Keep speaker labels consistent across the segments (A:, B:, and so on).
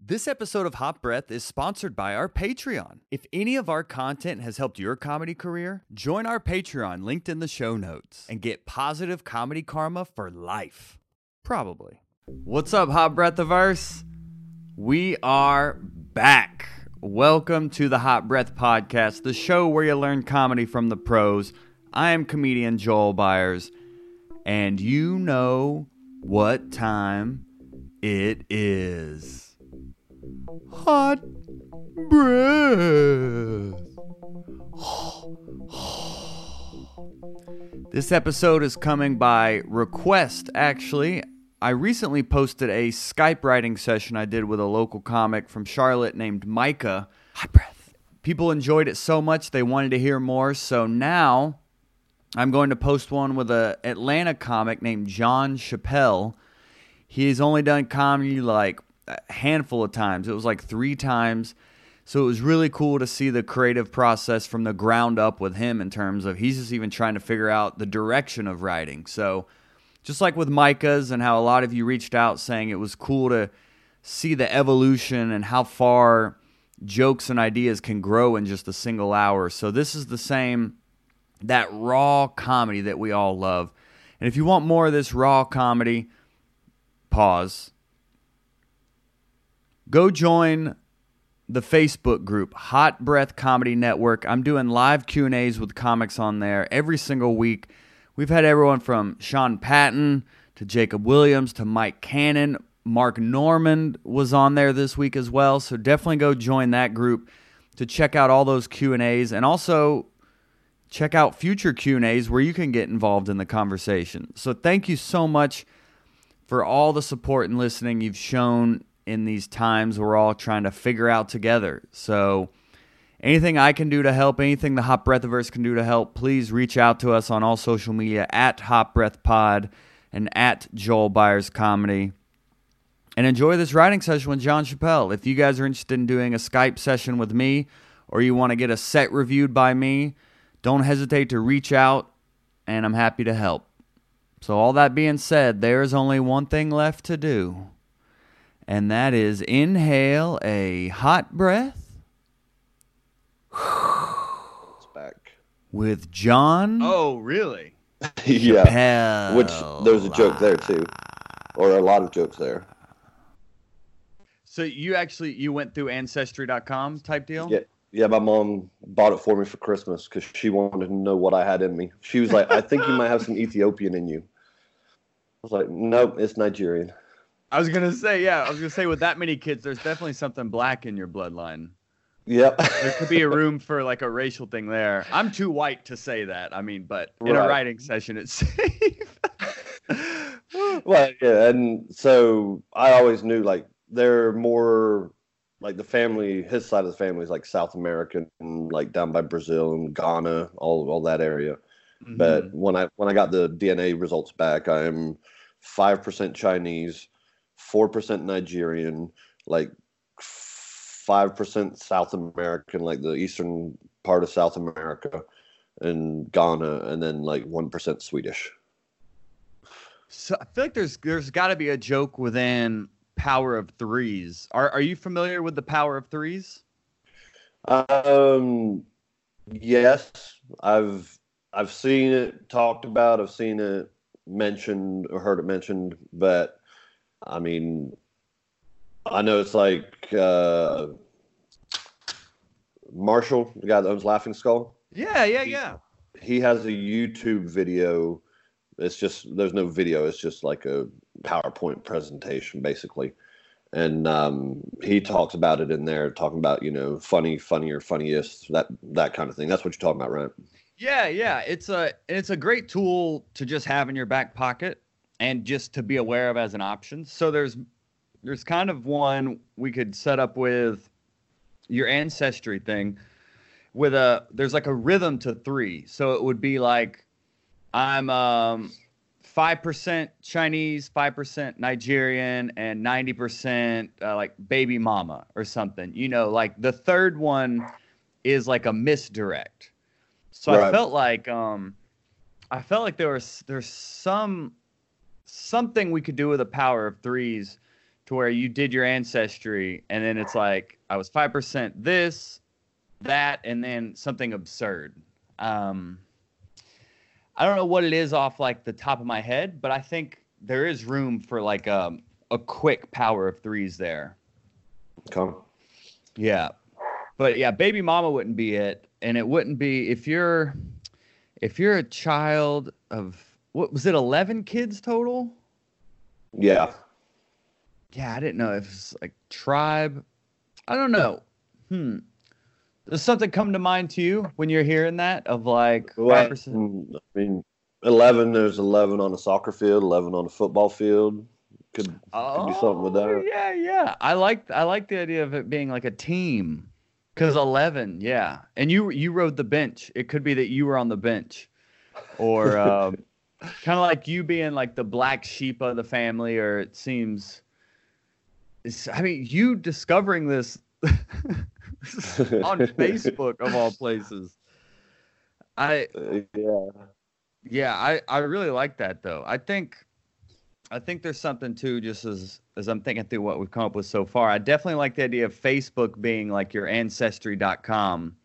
A: This episode of Hot Breath is sponsored by our Patreon. If any of our content has helped your comedy career, join our Patreon linked in the show notes and get positive comedy karma for life. Probably. What's up, Hot Breathiverse? We are back. Welcome to the Hot Breath Podcast, the show where you learn comedy from the pros. I am comedian Joel Byers, and you know what time it is. Hot breath. This episode is coming by request, actually. I recently posted a Skype writing session I did with a local comic from Charlotte named Micah. Hot breath. People enjoyed it so much they wanted to hear more, so now I'm going to post one with an Atlanta comic named John Chappelle. He's only done comedy like a handful of times. It was like 3 times. So it was really cool to see the creative process from the ground up with him in terms of he's just even trying to figure out the direction of writing. So just like with Micah's and how a lot of you reached out saying it was cool to see the evolution and how far jokes and ideas can grow in just a single hour. So this is the same, that raw comedy that we all love. And if you want more of this raw comedy, pause. Go join the Facebook group, Hot Breath Comedy Network. I'm doing live Q&As with comics on there every single week. We've had everyone from Sean Patton to Jacob Williams to Mike Cannon. Mark Normand was on there this week as well. So definitely go join that group to check out all those Q&As and also check out future Q&As where you can get involved in the conversation. So thank you so much for all the support and listening you've shown in these times we're all trying to figure out together. So anything I can do to help, anything the Hot Breathiverse can do to help, please reach out to us on all social media at Hot Breath Pod and at Joel Byers Comedy. And enjoy this writing session with John Chappelle. If you guys are interested in doing a Skype session with me or you want to get a set reviewed by me, don't hesitate to reach out and I'm happy to help. So all that being said, there's only one thing left to do. And that is inhale a hot breath.
B: It's back.
A: With John.
C: Oh, really?
B: Yeah.
A: Chappelle.
B: Which there's a joke there too. Or a lot of jokes there.
A: So you went through Ancestry.com type deal?
B: Yeah, my mom bought it for me for Christmas because she wanted to know what I had in me. She was like, I think you might have some Ethiopian in you. I was like, nope, it's Nigerian.
A: I was going to say, with that many kids, there's definitely something black in your bloodline.
B: Yep.
A: There could be a room for like a racial thing there. I'm too white to say that. I mean, but in a writing session, it's safe.
B: Well, yeah, and so I always knew like they're more like the family, his side of the family is like South American, like down by Brazil and Ghana, all that area. Mm-hmm. But when I got the DNA results back, I am 5% Chinese, 4% Nigerian, like 5% South American, like the eastern part of South America and Ghana, and then like 1% Swedish.
A: So I feel like there's got to be a joke within Power of Threes. Are you familiar with the Power of Threes?
B: Yes, I've seen it talked about. I've seen it mentioned or heard it mentioned, but I mean, I know it's like Marshall, the guy that owns Laughing Skull.
A: Yeah.
B: He has a YouTube video. It's just, there's no video. It's just like a PowerPoint presentation, basically. And he talks about it in there, talking about, funny, funnier, funniest, that kind of thing. That's what you're talking about, right?
A: Yeah. It's a great tool to just have in your back pocket and just to be aware of as an option. So there's kind of one we could set up with your ancestry thing with there's like a rhythm to 3. So it would be like, I'm 5% Chinese, 5% Nigerian, and 90% like baby mama or something. Like the third one is like a misdirect. So right. I felt like there's something we could do with the Power of Threes to where you did your ancestry and then it's like I was 5% this, that, and then something absurd. I don't know what it is off like the top of my head, but I think there is room for like a quick power of threes there.
B: Okay.
A: Yeah. But yeah, baby mama wouldn't be it. And it wouldn't be if you're a child of what was it, 11 kids total?
B: Yeah.
A: Yeah, I didn't know if it's like tribe. I don't know. Does something come to mind to you when you're hearing that of like 5%?
B: I mean, 11. There's 11 on a soccer field, 11 on a football field. Could do something with that.
A: Yeah. I like the idea of it being like a team, because 11, yeah. And you rode the bench. It could be that you were on the bench, or kind of like you being like the black sheep of the family, or it seems. I mean, you discovering this on Facebook of all places. I really like that though. I think there's something too, just as I'm thinking through what we've come up with so far. I definitely like the idea of Facebook being like your ancestry.com.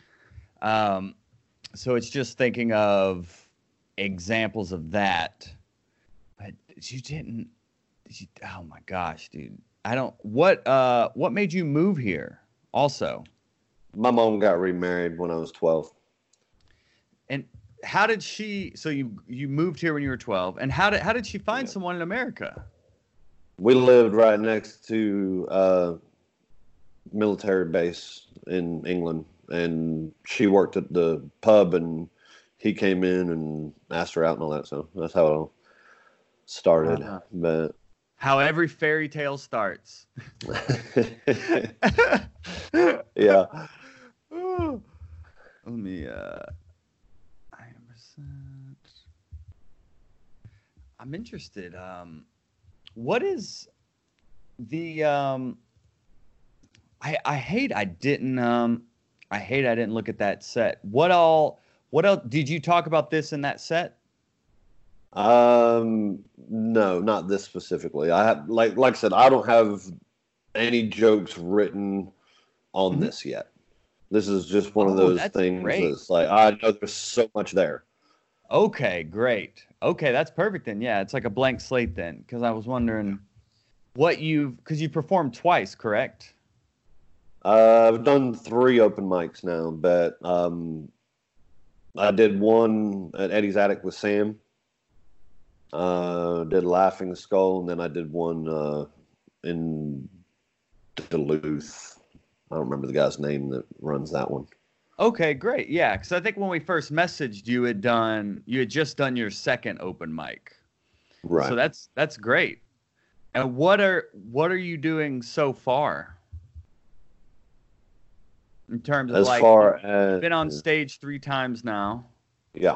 A: So it's just thinking of examples of that. But oh my gosh, dude. What made you move here also?
B: My mom got remarried when I was 12.
A: And how did so you moved here when you were 12, and how did she find someone in America?
B: We lived right next to a military base in England, and she worked at the pub, and he came in and asked her out and all that. So that's how it all started. But
A: how every fairy tale starts.
B: Yeah.
A: Let me I'm interested. What is the I hate I didn't look at that set. What else did you talk about this in that set?
B: No, not this specifically. I have like I said, I don't have any jokes written on this yet. This is just one of those things that's like, I know there's so much there.
A: Okay, great. Okay, that's perfect then. Yeah, it's like a blank slate then, because I was wondering because you performed twice, correct?
B: I've done 3 open mics now, but I did one at Eddie's Attic with Sam. Did Laughing Skull, and then I did one in Duluth. I don't remember the guy's name that runs that one.
A: Okay, great. Yeah, because I think when we first messaged, you had just done your second open mic.
B: Right.
A: So that's great. And what are you doing so far? In terms of
B: as far as
A: been on stage 3 times now.
B: Yeah.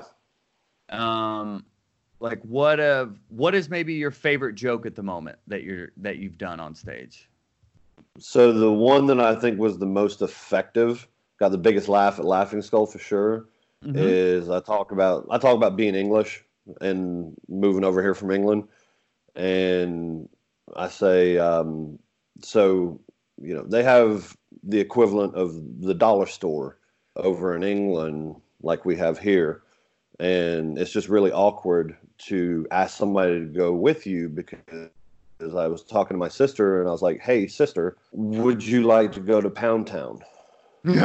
A: Like what is maybe your favorite joke at the moment that you've done on stage?
B: So the one that I think was the most effective, got the biggest laugh at Laughing Skull for sure, is I talk about being English and moving over here from England, and I say, so they have the equivalent of the dollar store over in England like we have here, and it's just really awkward to ask somebody to go with you because I was talking to my sister and I was like, "Hey, sister, would you like to go to Pound Town?"
A: And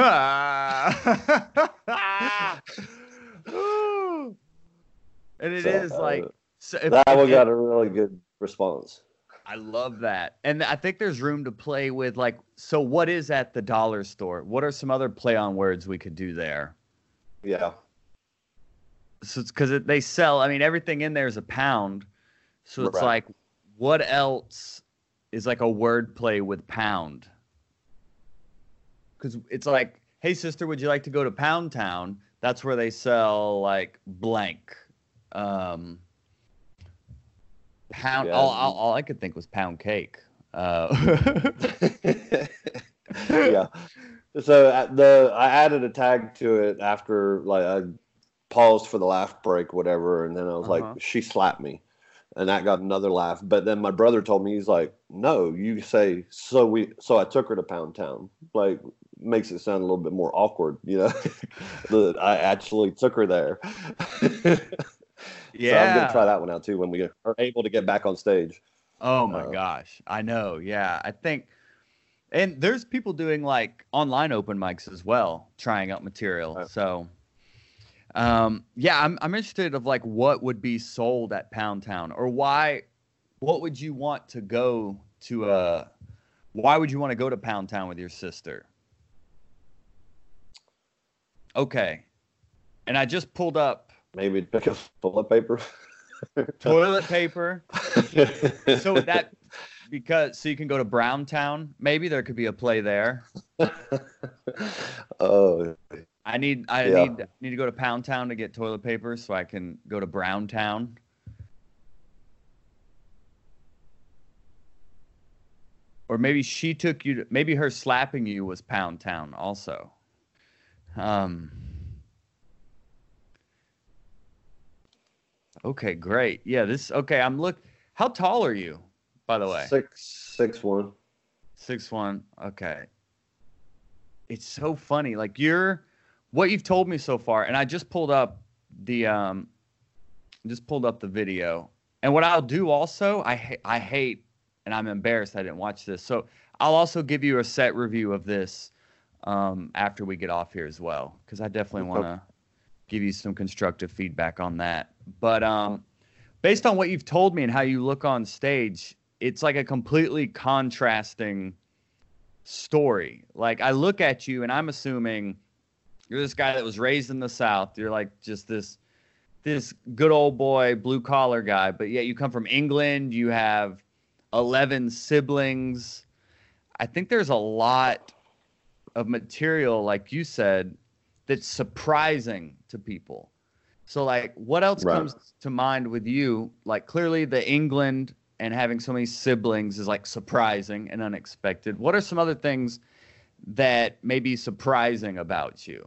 A: it is like
B: that one got a really good response.
A: I love that. And I think there's room to play with like, so what is at the dollar store? What are some other play on words we could do there?
B: Yeah.
A: So it's because they sell, I mean, everything in there is a pound. So it's like, what else is like a word play with pound? Because it's like, hey, sister, would you like to go to Pound Town? That's where they sell like blank. Pound. Yeah. All I could think was pound cake.
B: Yeah. So I added a tag to it after like I paused for the laugh break, whatever, and then I was like, "She slapped me." And that got another laugh. But then my brother told me, he's like, no, you say, so I took her to Pound Town. Like, makes it sound a little bit more awkward, you know, that I actually took her there. So I'm going to try
A: Yeah.
B: that one out too when we are able to get back on stage.
A: Oh my
B: Uh,
A: gosh. I know. Yeah. I think, and there's people doing like online open mics as well, trying out material. So, yeah, I'm interested of like what would be sold at Pound Town, or what would you want to go to why would you want to go to Pound Town with your sister? Okay. And I just pulled up
B: maybe pick up toilet paper.
A: toilet paper. So that so you can go to Browntown. Maybe there could be a play there.
B: Oh,
A: I need
B: yeah.
A: to go to Pound Town to get toilet paper so I can go to Browntown. Or maybe she took you to, maybe her slapping you was Pound Town also. Um Okay, great. Yeah, okay, how tall are you, by the way?
B: 6'1".
A: 6'1". Okay. It's so funny. Like what you've told me so far, and I just pulled up the video. And what I'll do also, I hate, and I'm embarrassed I didn't watch this. So I'll also give you a set review of this after we get off here as well, because I definitely want to give you some constructive feedback on that. But based on what you've told me and how you look on stage, it's like a completely contrasting story. Like I look at you and I'm assuming you're this guy that was raised in the South. You're like just this good old boy, blue collar guy, but yet you come from England. You have 11 siblings. I think there's a lot of material, like you said, that's surprising to people. So like what else comes to mind with you? Like clearly the England and having so many siblings is like surprising and unexpected. What are some other things that may be surprising about you?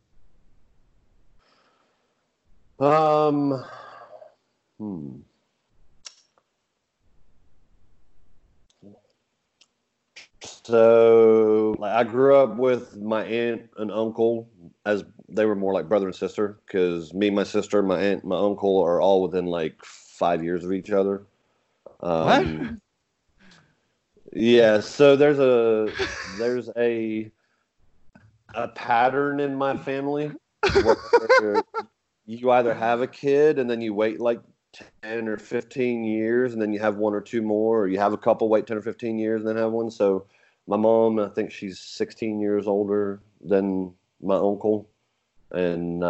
B: So like, I grew up with my aunt and uncle, as they were more like brother and sister, because me, my sister, my aunt, my uncle are all within like 5 years of each other.
A: What?
B: Yeah, so there's a pattern in my family where you either have a kid and then you wait like 10 or 15 years and then you have one or two more, or you have a couple, wait 10 or 15 years and then have one. So my mom, I think she's 16 years older than my uncle. And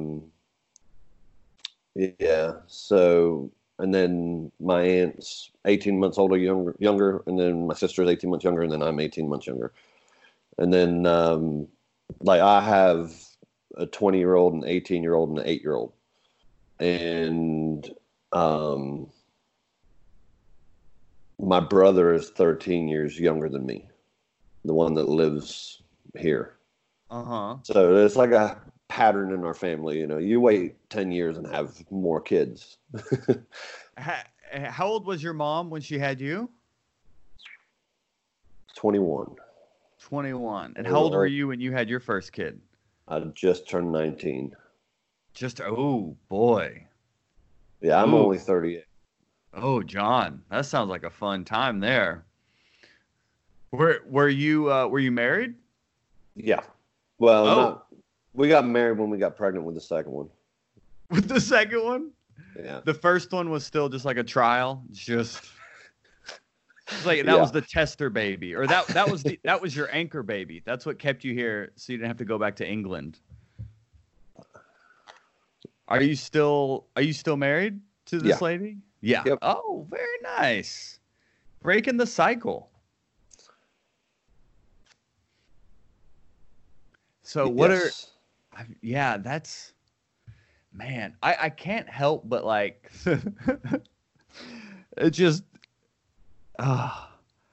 B: yeah, so, and then my aunt's 18 months older, younger, and then my sister's 18 months younger, and then I'm 18 months younger. And then like I have a 20-year-old, an 18-year-old, and an 8-year-old. And my brother is 13 years younger than me, the one that lives here.
A: Uh-huh.
B: So it's like a pattern in our family. You know, you wait 10 years and have more kids.
A: How old was your mom when she had you?
B: 21.
A: 21. And how old were you when you had your first kid?
B: I just turned 19.
A: Oh boy.
B: Yeah, I'm only 38.
A: Oh, John, that sounds like a fun time there. Were you married?
B: Yeah. Well, we got married when we got pregnant with the second one.
A: With the second one?
B: Yeah.
A: The first one was still just like a trial. It's like that was the tester baby, or that was your anchor baby. That's what kept you here, so you didn't have to go back to England. Are you still married to this lady? Yeah.
B: Yep.
A: Oh, very nice. Breaking the cycle. So that's, man, I can't help but like, it just, all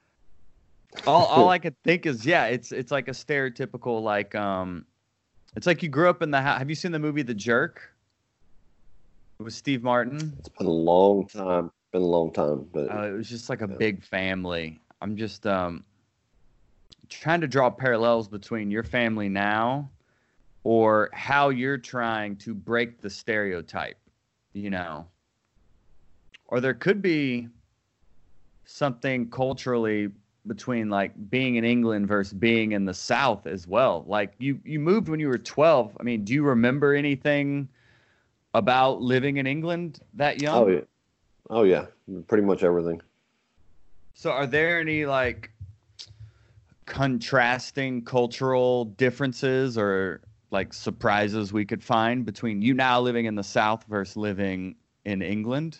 A: I could think is, it's like a stereotypical, like, it's like you grew up in the house. Have you seen the movie The Jerk with Steve Martin?
B: It's been a long time. been a long time, but
A: It was just like a big family. I'm just trying to draw parallels between your family now or how you're trying to break the stereotype, you know. Or there could be something culturally between like being in England versus being in the South as well. Like you moved when you were 12. I mean, do you remember anything about living in England that young?
B: Oh yeah, pretty much everything.
A: So are there any like contrasting cultural differences or like surprises we could find between you now living in the South versus living in England?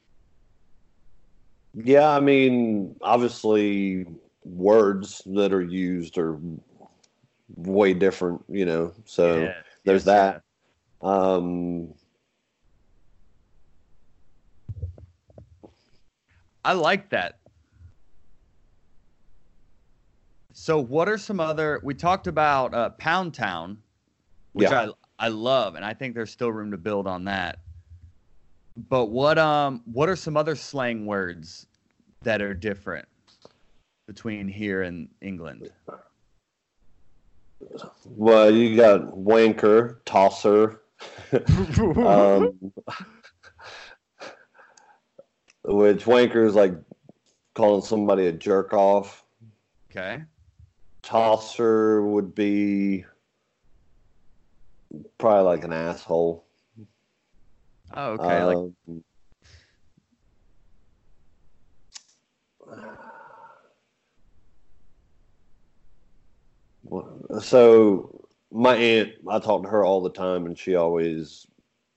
B: Yeah, I mean, obviously, words that are used are way different, you know. So
A: Yeah.
B: there's
A: Yes,
B: that.
A: yeah. I like that. So what are some other we talked about Pound Town, which
B: Yeah.
A: I love, and I think there's still room to build on that. But what are some other slang words that are different between here and England?
B: Well, you got wanker, tosser, um, which wanker is like calling somebody a jerk off.
A: Okay.
B: Tosser would be probably like an asshole.
A: Oh, okay. Like
B: so my aunt, I talk to her all the time, and she always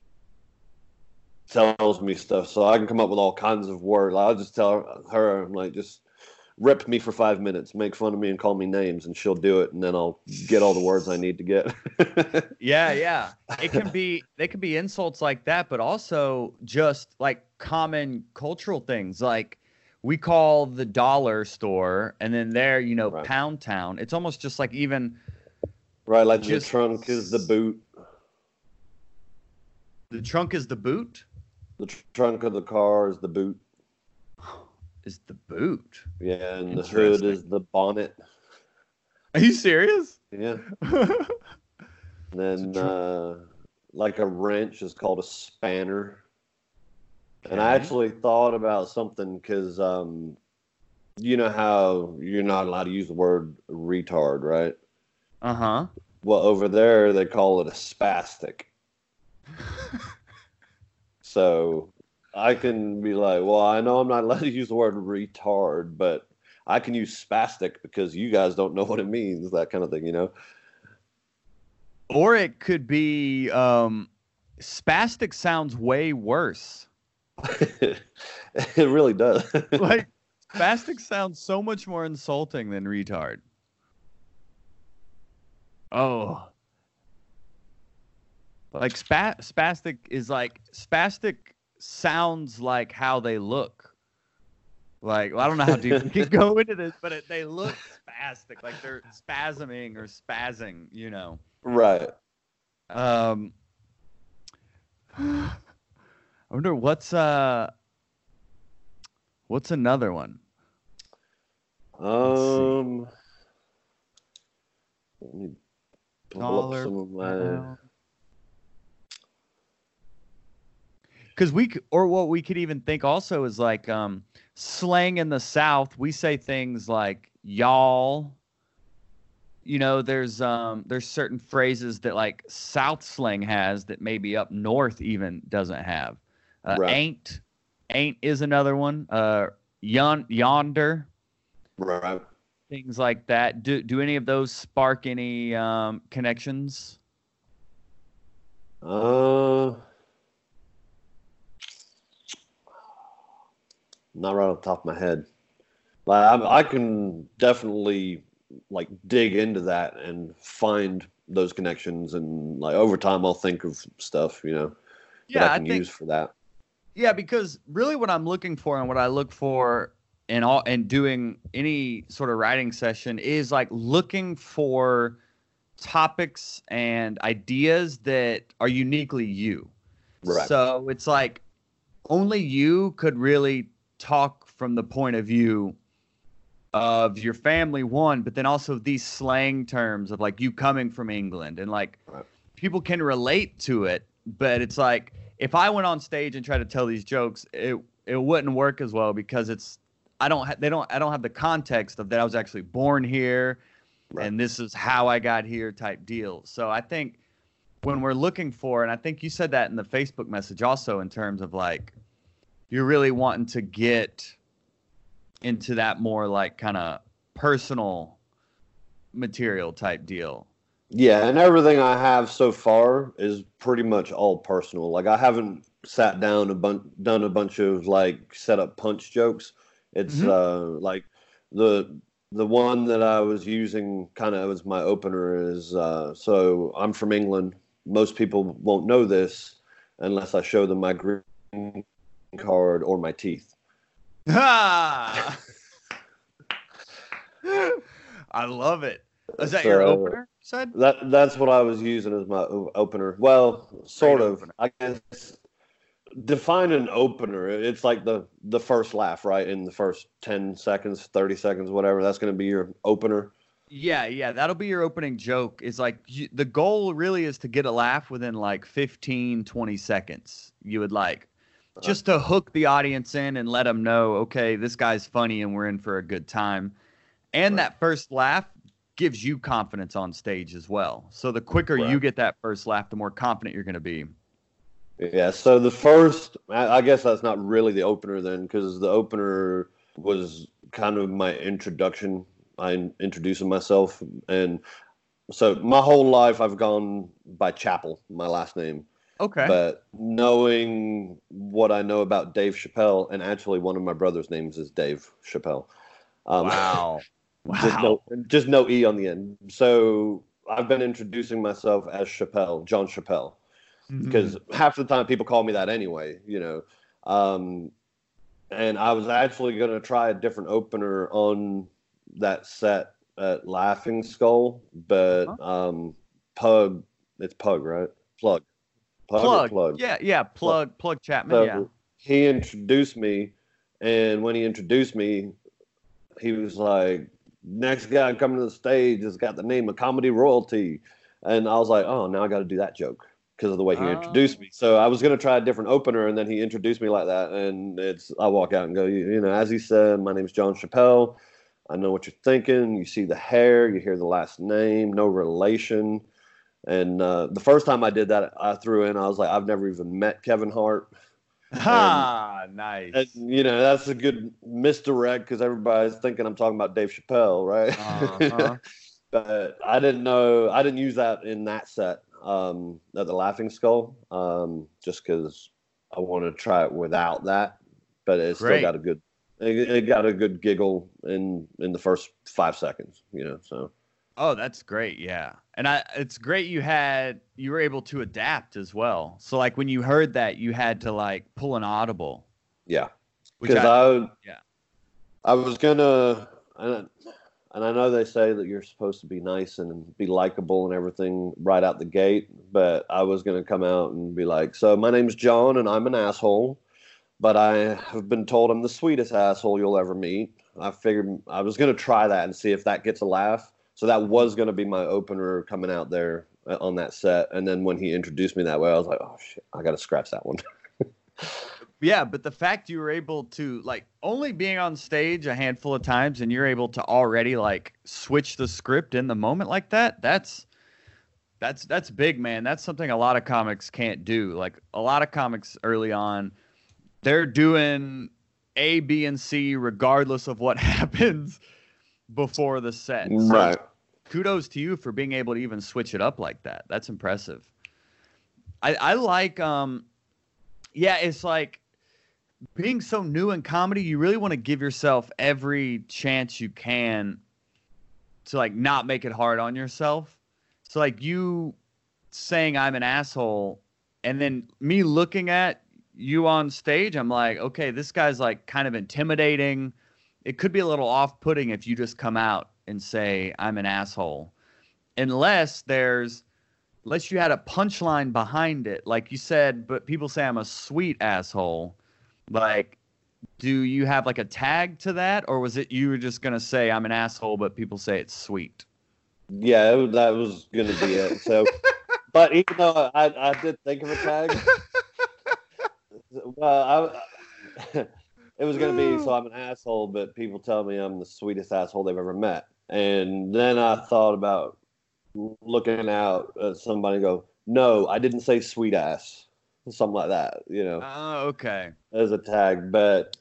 B: tells me stuff. So I can come up with all kinds of words. I'll just tell her, I'm like, just rip me for 5 minutes, make fun of me, and call me names, and she'll do it, and then I'll get all the words I need to get.
A: yeah. They can be insults like that, but also just like common cultural things. Like we call the dollar store, and then there, you know,
B: Right.
A: Pound Town. It's almost just like even
B: Right, like
A: just
B: the trunk is the boot.
A: the trunk is the boot.
B: The trunk of the car is the boot.
A: Is the boot.
B: Yeah, and the hood is the bonnet.
A: Are you serious?
B: Yeah. And then like a wrench is called a spanner.
A: Okay.
B: And I actually thought about something because you know how you're not allowed to use the word retard, right?
A: Uh-huh.
B: Well, over there they call it a spastic. So I can be like, well, I know I'm not allowed to use the word retard, but I can use spastic because you guys don't know what it means, that kind of thing, you know?
A: Or it could be spastic sounds way worse.
B: It really does.
A: Like spastic sounds so much more insulting than retard. Oh. Like spastic is like spastic sounds like how they look. Like well, I don't know how deep we can go into this, but they look spastic, like they're spasming or spazzing, you know.
B: Right.
A: I wonder what's another one.
B: Let me pull up
A: Dollar
B: some of my.
A: Because what we could even think also is like slang in the South. We say things like y'all. You know, there's certain phrases that like South slang has that maybe up north even doesn't have.
B: Right.
A: Ain't is another one. Yonder.
B: Right.
A: Things like that. Do any of those spark any connections?
B: Not right off the top of my head. Like I can definitely like dig into that and find those connections, and like over time I'll think of stuff, you know, that I can use for that.
A: Yeah, because really what I'm looking for and what I look for in all and doing any sort of writing session is like looking for topics and ideas that are uniquely you.
B: Right.
A: So it's like only you could really talk from the point of view of your family, one, but then also these slang terms of like you coming from England, and like
B: Right.
A: people can relate to it, but it's like if I went on stage and tried to tell these jokes, it wouldn't work as well because I don't have the context of that I was actually born here
B: Right.
A: and this is how I got here type deal. So I think when we're looking for, and I think you said that in the Facebook message also, in terms of like you're really wanting to get into that more like kind of personal material type deal.
B: Yeah, and everything I have so far is pretty much all personal. Like I haven't sat down done a bunch of like set up punch jokes. It's
A: Mm-hmm.
B: like the the one that I was using kind of as my opener is so I'm from England. Most people won't know this unless I show them my green card or my teeth.
A: Ah! I love it. Is that your
B: So
A: opener? Said
B: that's what I was using as my opener. Well, sort
A: great
B: of.
A: opener.
B: I guess define an opener. It's like the first laugh, right? In the first 10 seconds, 30 seconds, whatever. That's going to be your opener.
A: Yeah, that'll be your opening joke. Is like the goal really is to get a laugh within like 15, 20 seconds. You would like just to hook the audience in and let them know, okay, this guy's funny and we're in for a good time. And
B: Right.
A: that first laugh gives you confidence on stage as well. So the quicker
B: Right.
A: you get that first laugh, the more confident you're going to be.
B: Yeah, so the first, I guess that's not really the opener then, because the opener was kind of my introduction. I introducing myself, and so my whole life I've gone by Chappell, my last name.
A: Okay.
B: But knowing what I know about Dave Chappelle, and actually one of my brother's names is Dave Chappelle.
A: Wow.
B: Just
A: Wow.
B: just no E on the end. So I've been introducing myself as Chappelle, John Chappelle, because
A: Mhm.
B: half the time people call me that anyway, you know. Um, and I was actually going to try a different opener on that set at Laughing Skull, but
A: Uh-huh.
B: Pug, it's Pug, right? Plug, Pug or
A: Plug.
B: Plug?
A: Yeah.
B: Plug.
A: Plug Chapman. Yeah.
B: So he introduced me, and when he introduced me, he was like, "Next guy coming to the stage has got the name of Comedy Royalty," and I was like, "Oh, now I got to do that joke." Because of the way he introduced me. So I was going to try a different opener, and then he introduced me like that. And I walk out and go, you know, as he said, my name's John Chappelle. I know what you're thinking. You see the hair, you hear the last name, no relation. And the first time I did that, I threw in, I was like, I've never even met Kevin Hart. And,
A: Nice.
B: you know, that's a good misdirect because everybody's thinking I'm talking about Dave Chappelle, right?
A: Uh-huh.
B: But I didn't know, I didn't use that in that set at the Laughing Skull, just because I wanted to try it without that. But it still
A: Great.
B: got a good, it got a good giggle in the first 5 seconds, you know. So
A: Oh, that's great. Yeah. And it's great you were able to adapt as well. So like when you heard that, you had to like pull an audible,
B: yeah,
A: which
B: because
A: yeah.
B: I was gonna, and I know they say that you're supposed to be nice and be likable and everything right out the gate, but I was gonna come out and be like, so my name's John and I'm an asshole. But I have been told I'm the sweetest asshole you'll ever meet. I figured I was going to try that and see if that gets a laugh. So that was going to be my opener coming out there on that set. And then when he introduced me that way, I was like, oh, shit, I got to scratch that one.
A: Yeah, but the fact you were able to like only being on stage a handful of times and you're able to already like switch the script in the moment like that, that's big, man. That's something a lot of comics can't do. Like a lot of comics early on, they're doing A, B, and C regardless of what happens before the set. So
B: Right.
A: kudos to you for being able to even switch it up like that. That's impressive. I like yeah, it's like being so new in comedy, you really want to give yourself every chance you can to like not make it hard on yourself. So like you saying I'm an asshole and then me looking at you on stage, I'm like, okay, this guy's like kind of intimidating. It could be a little off-putting if you just come out and say I'm an asshole. Unless you had a punchline behind it, like you said, but people say I'm a sweet asshole. Like, do you have like a tag to that, or was it you were just gonna say I'm an asshole, but people say it's sweet?
B: Yeah, that was gonna be it. So, but even though I did think of a tag, well, it was gonna be so I'm an asshole, but people tell me I'm the sweetest asshole they've ever met. And then I thought about looking out at somebody and go, no, I didn't say sweet ass, something like that,
A: Oh, okay.
B: as a tag. But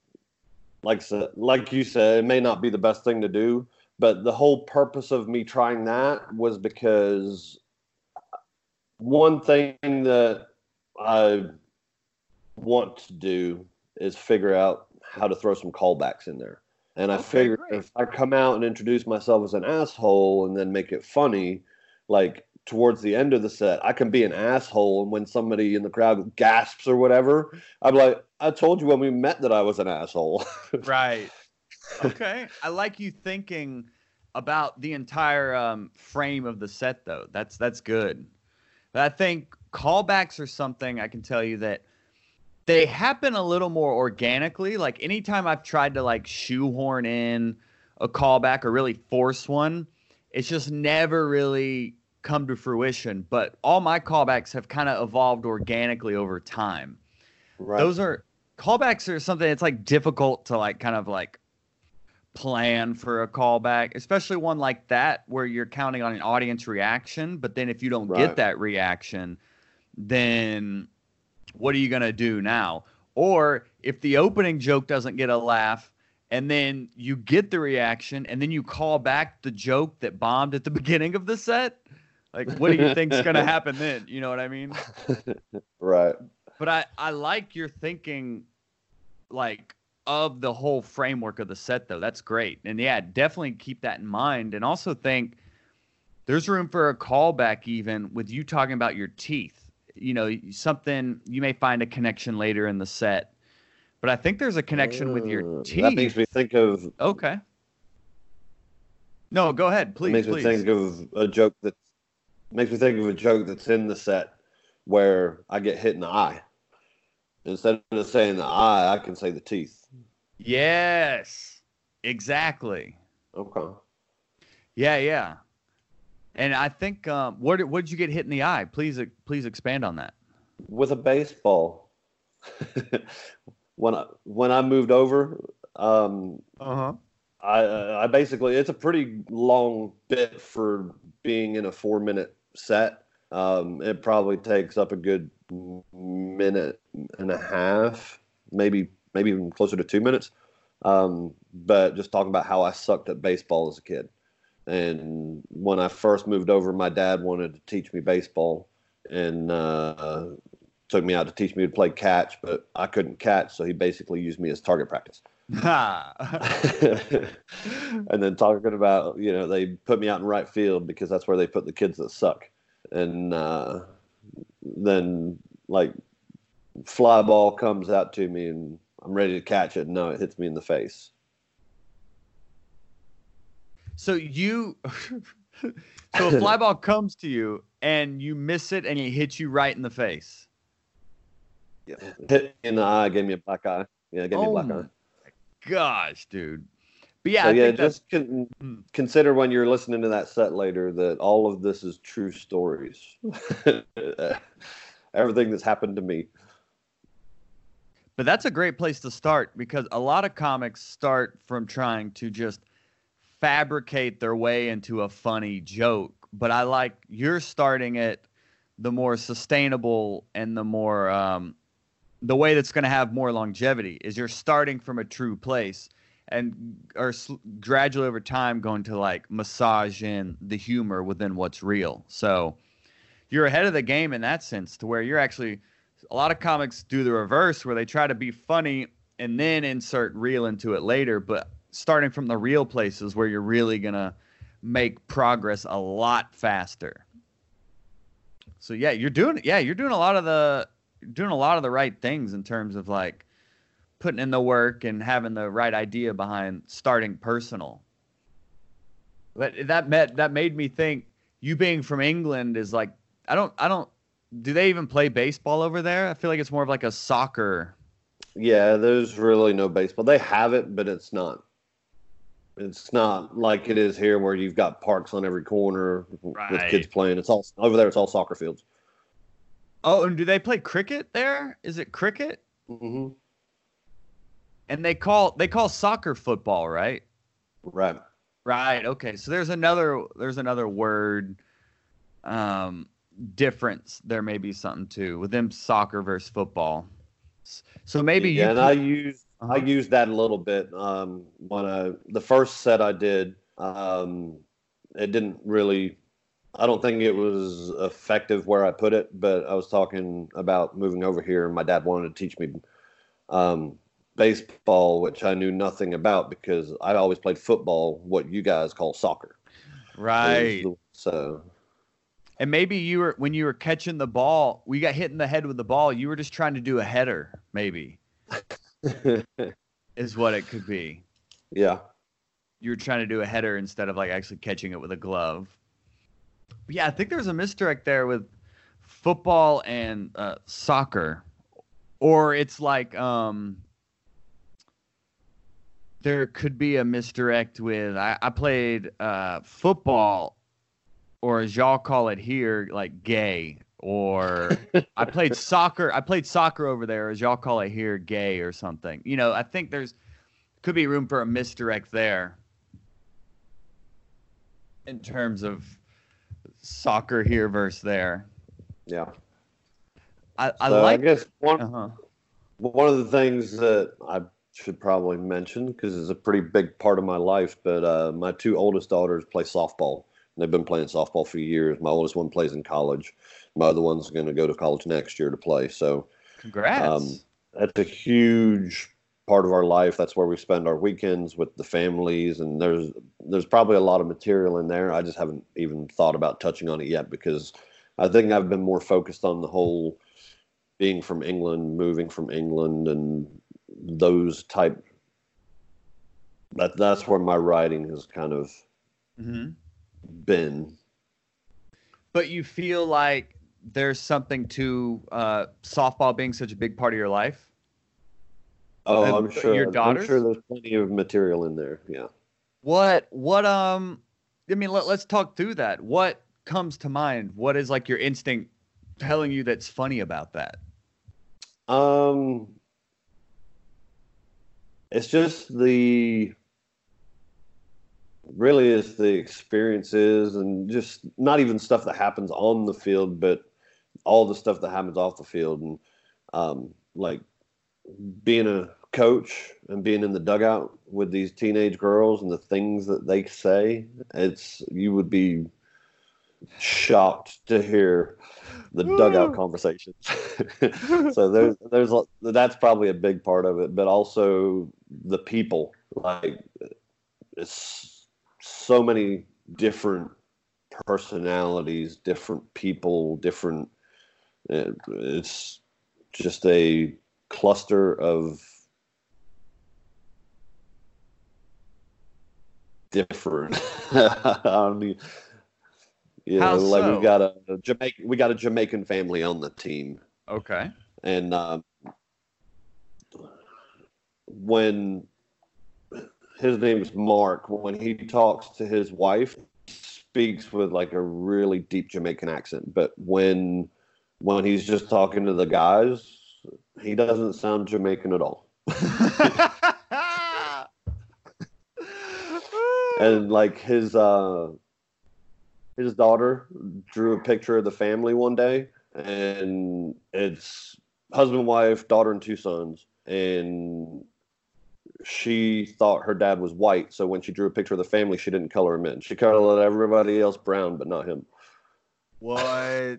B: like you said, it may not be the best thing to do. But the whole purpose of me trying that was because one thing that I want to do is figure out how to throw some callbacks in there. And I figured if I come out and introduce myself as an asshole and then make it funny, like towards the end of the set, I can be an asshole. And when somebody in the crowd gasps or whatever, I'm like, I told you when we met that I was an asshole.
A: Right. Okay. I like you thinking about the entire frame of the set, though. That's good. But I think callbacks are something I can tell you that they happen a little more organically. Like anytime I've tried to like shoehorn in a callback or really force one, it's just never really come to fruition. But all my callbacks have kind of evolved organically over time.
B: Right.
A: Those are callbacks are something that's like difficult to like kind of like plan for a callback, especially one like that where you're counting on an audience reaction. But then if you don't get that reaction, then what are you going to do now? Or if the opening joke doesn't get a laugh and then you get the reaction and then you call back the joke that bombed at the beginning of the set, like what do you think's going to happen then? You know what I mean?
B: Right.
A: But I like your thinking like of the whole framework of the set though. That's great. And yeah, definitely keep that in mind. And also think there's room for a callback even with you talking about your teeth. You know, something you may find a connection later in the set, but I think there's a connection with your teeth.
B: That makes me think of.
A: Okay. No, go ahead, please.
B: Makes me think of a joke that's in the set where I get hit in the eye. Instead of saying the eye, I can say the teeth.
A: Yes, exactly.
B: Okay.
A: Yeah. And I think, what did you get hit in the eye? Please expand on that.
B: With a baseball. when I moved over, I basically, it's a pretty long bit for being in a 4-minute set. It probably takes up a good minute and a half, maybe even closer to 2 minutes. But just talking about how I sucked at baseball as a kid. And when I first moved over, my dad wanted to teach me baseball and took me out to teach me to play catch, but I couldn't catch, so he basically used me as target practice. And then talking about, they put me out in right field because that's where they put the kids that suck. And then, like, fly ball comes out to me, and I'm ready to catch it. No, it hits me in the face.
A: So so a fly ball comes to you and you miss it and it hits you right in the face.
B: Yeah, hit me in the eye, gave me a black eye. Yeah, it gave me a black eye.
A: Gosh, dude. But yeah,
B: so just consider when you're listening to that set later that all of this is true stories. Everything that's happened to me.
A: But that's a great place to start because a lot of comics start from trying to just fabricate their way into a funny joke. But I like you're starting it the more sustainable and the more the way that's going to have more longevity is you're starting from a true place and are gradually over time going to like massage in the humor within what's real. So you're ahead of the game in that sense to where you're actually a lot of comics do the reverse where they try to be funny and then insert real into it later. But starting from the real places where you're really going to make progress a lot faster. So yeah, you're doing a lot of the right things in terms of like putting in the work and having the right idea behind starting personal. But that made me think you being from England is like do they even play baseball over there? I feel like it's more of like a soccer.
B: Yeah, there's really no baseball. They have it, but it's not. It's not like it is here, where you've got parks on every corner with kids
A: Right.
B: playing. It's all over there. It's all soccer fields.
A: Oh, and do they play cricket there? Is it cricket?
B: Hmm.
A: And they call soccer football, right?
B: Right.
A: Right. Okay. So there's another word um difference. There may be something too with them soccer versus football. So maybe you
B: Yeah, and
A: play.
B: I
A: Uh-huh.
B: used that a little bit when the first set I did. It didn't really. I don't think it was effective where I put it, but I was talking about moving over here, and my dad wanted to teach me um, baseball, which I knew nothing about because I always played football, what you guys call soccer. Is
A: Right.
B: the, so
A: And maybe when you were catching the ball, we got hit in the head with the ball. You were just trying to do a header, maybe, is what it could be.
B: yeah.
A: You were trying to do a header instead of like actually catching it with a glove. But yeah, I think there's a misdirect there with football and soccer, or it's like there could be a misdirect with I played football, or as y'all call it here, like gay, or I played soccer over there, as y'all call it here, gay or something. I think there's could be room for a misdirect there in terms of soccer here versus there.
B: Yeah.
A: I
B: So I
A: like.
B: guess
A: Uh-huh.
B: one of the things that I should probably mention, because it's a pretty big part of my life, but my two oldest daughters play softball. They've been playing softball for years. My oldest one plays in college. My other one's going to go to college next year to play. So um,
A: Congrats.
B: that's a huge part of our life. That's where we spend our weekends with the families, and there's probably a lot of material in there. I just haven't even thought about touching on it yet because I think I've been more focused on the whole being from England, moving from England, and those type. That's where my writing has kind of
A: Hmm.
B: been.
A: But you feel like there's something to softball being such a big part of your life.
B: Oh,
A: Your
B: I'm sure
A: daughters.
B: there's plenty of material in there. Yeah.
A: What I mean, let's talk through that. What comes to mind? What is like your instinct telling you that's funny about that?
B: Um, it's just the really is the experiences and just not even stuff that happens on the field, but all the stuff that happens off the field and like being a coach and being in the dugout with these teenage girls and the things that they say, it's you would be shocked to hear the dugout conversations. So that's probably a big part of it, but also the people. Like it's so many different personalities, different people, different. It's just a cluster of different. I mean,
A: How
B: like
A: so?
B: We got a Jamaican family on the team,
A: Okay.
B: and when his name's Mark, when he talks to his wife, he speaks with like a really deep Jamaican accent, but when he's just talking to the guys, he doesn't sound Jamaican at all. And like his daughter drew a picture of the family one day, and it's husband, wife, daughter, and two sons. And she thought her dad was white, so when she drew a picture of the family, she didn't color him in. She colored everybody else brown, but not him.
A: What?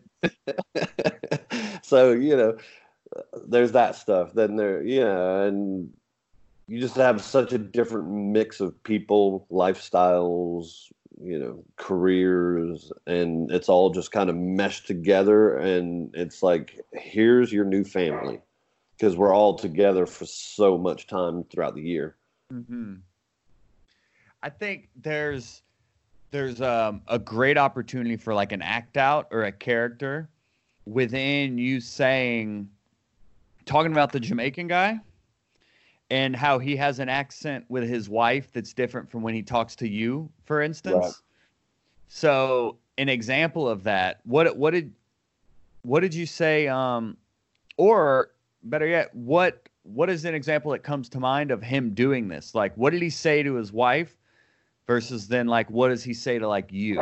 B: So there's that stuff. Then and you just have such a different mix of people, lifestyles, careers, and it's all just kind of meshed together. And it's like, here's your new family because we're all together for so much time throughout the year.
A: Hmm. I think there's a great opportunity for like an act out or a character within you saying talking about the Jamaican guy. and how he has an accent with his wife that's different from when he talks to you, for instance.
B: Right.
A: So an example of that, what did you say? Or better yet, what is an example that comes to mind of him doing this? Like, what did he say to his wife versus then like what does he say to like you?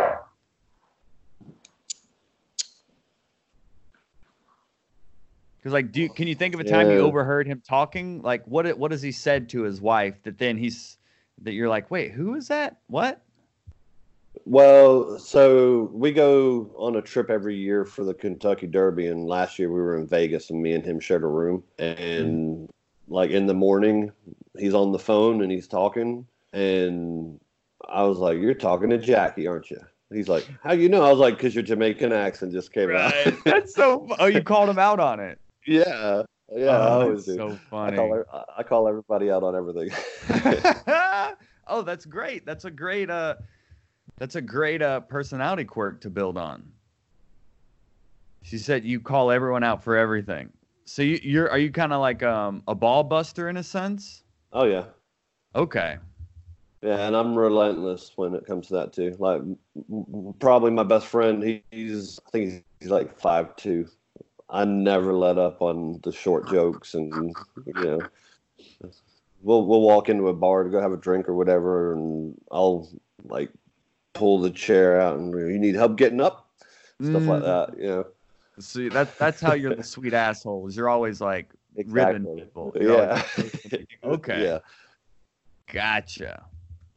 A: Because like, can you think of a time you overheard him talking? Like, what has he said to his wife that then that you're like, wait, who is that? What?
B: Well, so we go on a trip every year for the Kentucky Derby, and last year we were in Vegas, and me and him shared a room. And like in the morning, he's on the phone and he's talking, and I was like, "You're talking to Jackie, aren't you?" He's like, "How you know?" I was like, "Because your Jamaican accent just came out."
A: That's so. Oh, you called him out on it.
B: Yeah, I always do.
A: So funny.
B: I call everybody out on everything.
A: Oh, that's great. That's a great personality quirk to build on. She said you call everyone out for everything. So are you kind of like a ball buster in a sense?
B: Oh yeah.
A: Okay.
B: Yeah, and I'm relentless when it comes to that too. Like probably my best friend, I think he's like 5'2". I never let up on the short jokes, and we'll walk into a bar to go have a drink or whatever, and I'll like pull the chair out and you need help getting up, stuff like that.
A: See, that's how you're the sweet asshole. Is you're always like ribbing people.
B: Yeah.
A: Okay.
B: Yeah.
A: Gotcha.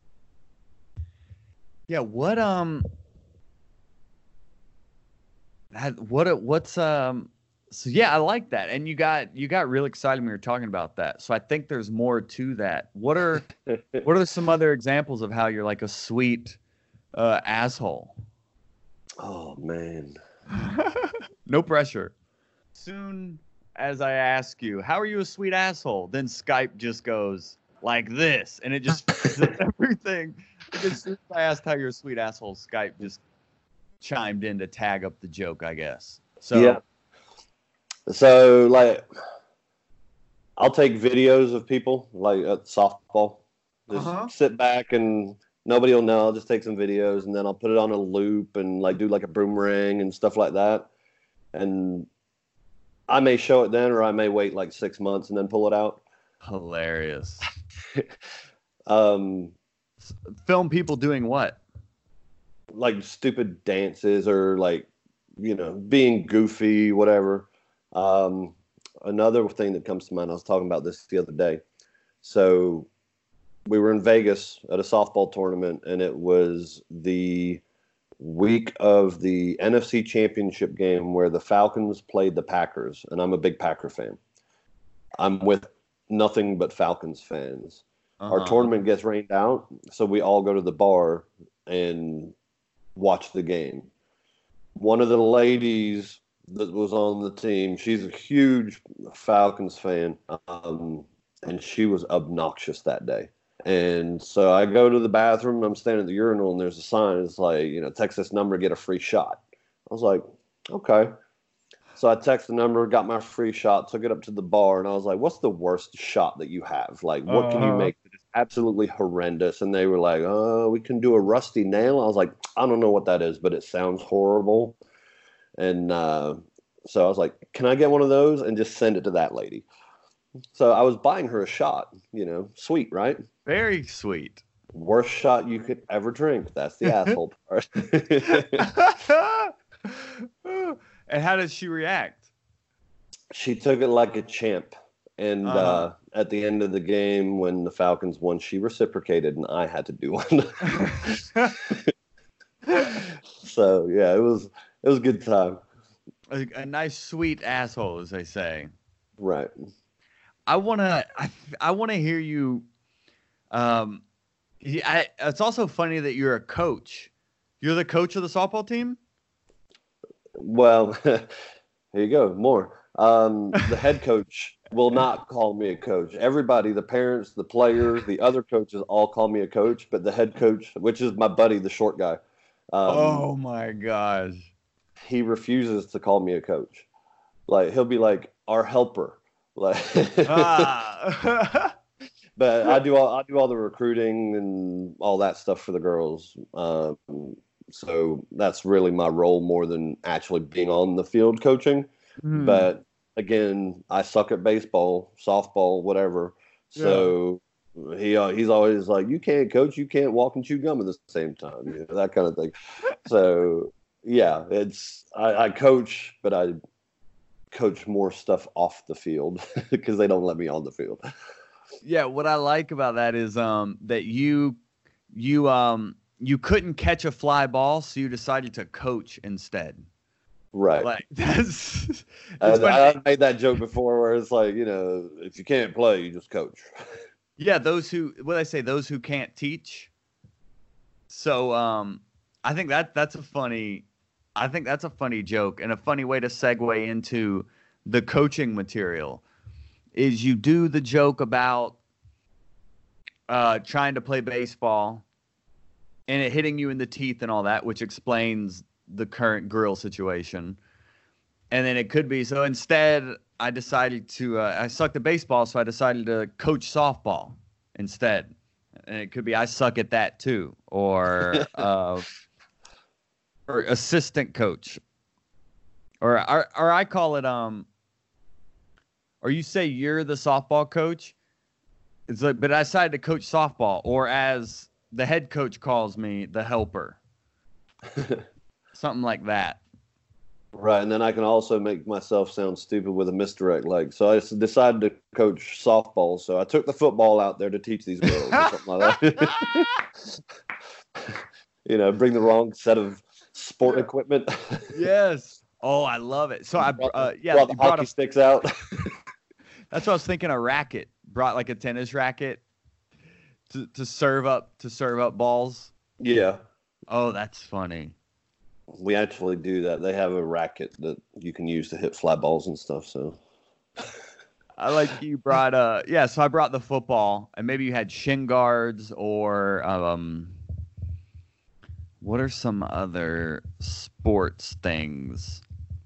A: Yeah. So yeah, I like that. And you got real excited when we were talking about that. So I think there's more to that. What are some other examples of how you're like a sweet asshole?
B: Oh man.
A: No pressure. Soon as I ask you, how are you a sweet asshole? Then Skype just goes like this, and it just everything. As soon as I asked how you're a sweet asshole, Skype just chimed in to tag up the joke, I guess. So
B: yeah. So like, I'll take videos of people like at softball. Just sit back and nobody will know. I'll just take some videos and then I'll put it on a loop and like do like a boomerang and stuff like that. And I may show it then, or I may wait like 6 months and then pull it out.
A: Hilarious.
B: Film
A: people doing what?
B: Like stupid dances or like, being goofy, whatever. Another thing that comes to mind, I was talking about this the other day. So we were in Vegas at a softball tournament, and it was the week of the NFC Championship game where the Falcons played the Packers, and I'm a big Packer fan. I'm with nothing but Falcons fans. Our tournament gets rained out, so we all go to the bar and watch the game. One of the ladies that was on the team, she's a huge Falcons fan, and she was obnoxious that day. And so I go to the bathroom, I'm standing at the urinal, and there's a sign. It's like, text this number, get a free shot. I was like, okay. So I text the number, got my free shot, took it up to the bar, and I was like, what's the worst shot that you have? Like, what can you make that is absolutely horrendous? And they were like, we can do a rusty nail. I was like, I don't know what that is, but it sounds horrible. And so I was like, can I get one of those and just send it to that lady? So I was buying her a shot, sweet, right?
A: Very sweet.
B: Worst shot you could ever drink. That's the asshole part.
A: And how did she react?
B: She took it like a champ. And at the end of the game, when the Falcons won, she reciprocated, and I had to do one. So yeah, it was a good time.
A: A nice, sweet asshole, as they say.
B: Right.
A: I wanna hear you. It's also funny that you're a coach. You're the coach of the softball team?
B: Well, here you go. More. The head coach will not call me a coach. Everybody, the parents, the players, the other coaches all call me a coach, but the head coach, which is my buddy, the short guy.
A: Oh my gosh.
B: He refuses to call me a coach. Like, he'll be like, our helper. Like, But I do all the recruiting and all that stuff for the girls. So that's really my role more than actually being on the field coaching. But again, I suck at baseball, softball, whatever. So he's always like, you can't coach, you can't walk and chew gum at the same time, that kind of thing. So yeah, I coach, but I coach more stuff off the field because they don't let me on the field.
A: Yeah, what I like about that is that you couldn't catch a fly ball, so you decided to coach instead.
B: Right.
A: Like that's
B: I made that joke before where it's like, if you can't play, you just coach.
A: Yeah, those who can't teach. So I think that's a funny joke and a funny way to segue into the coaching material. Is you do the joke about trying to play baseball and it hitting you in the teeth and all that, which explains the current grill situation. And then it could be, so instead I decided to, I sucked at baseball, so I decided to coach softball instead. And it could be, I suck at that too. Or assistant coach. Or I call it, or you say you're the softball coach. It's like, but I decided to coach softball, or as the head coach calls me, the helper. Something like that.
B: Right, and then I can also make myself sound stupid with a misdirect leg. So I decided to coach softball. So I took the football out there to teach these girls, or something like that. Bring the wrong set of sport equipment.
A: Yes. Oh, I love it. So
B: brought the hockey sticks out.
A: That's what I was thinking. A racket. Brought like a tennis racket to serve up balls.
B: Yeah.
A: Oh, that's funny.
B: We actually do that. They have a racket that you can use to hit fly balls and stuff. So
A: I like you brought so I brought the football, and maybe you had shin guards or what are some other sports things?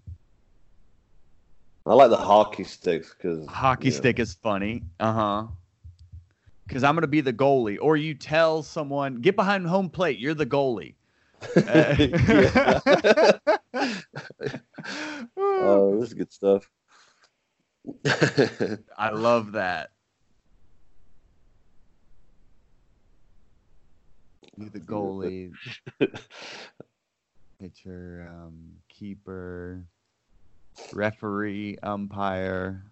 B: I like the hockey sticks because
A: stick is funny. Because I'm gonna be the goalie, or you tell someone get behind home plate. You're the goalie.
B: Oh, this is good stuff.
A: I love that. Be the goalie, pitcher, keeper, referee, umpire.